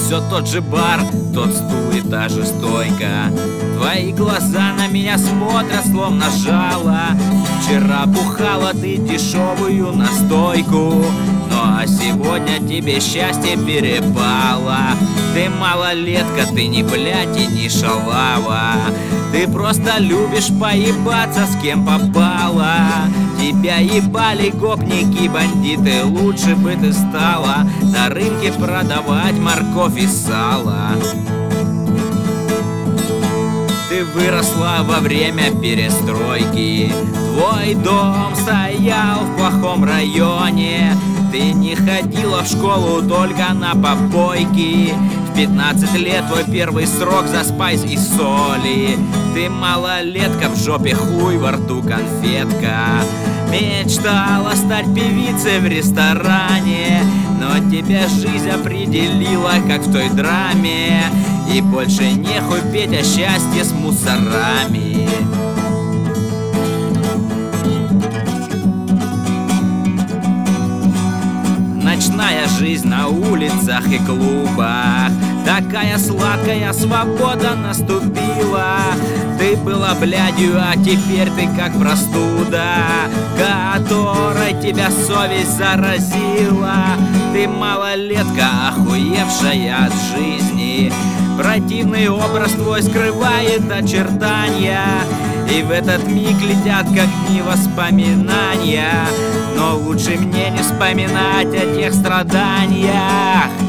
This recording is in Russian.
все тот же бар, тот стул и та же стойка. Твои глаза на меня смотрят, словно жало. Вчера бухала ты дешевую настойку, ну а сегодня тебе счастье перепало. Ты малолетка, ты не блядь и не шалава. Ты просто любишь поебаться с кем попало. Тебя ебали гопники, бандиты, лучше бы ты стала на рынке продавать морковь и сало. Ты выросла во время перестройки, твой дом стоял в плохом районе. Ты не ходила в школу только на попойки. В 15 лет твой первый срок за спайс и соли. Ты малолетка, в жопе хуй, во рту конфетка. Мечтала стать певицей в ресторане, но тебя жизнь определила, как в той драме. И больше нехуй петь о счастье с мусорами. Ночная жизнь на улицах и клубах, такая сладкая свобода наступила. Ты была блядью, а теперь ты как простуда, которой тебя совесть заразила. Ты малолетка, охуевшая от жизни. Противный образ твой скрывает очертания, и в этот миг летят как дни воспоминания. Но лучше мне не вспоминать о тех страданиях.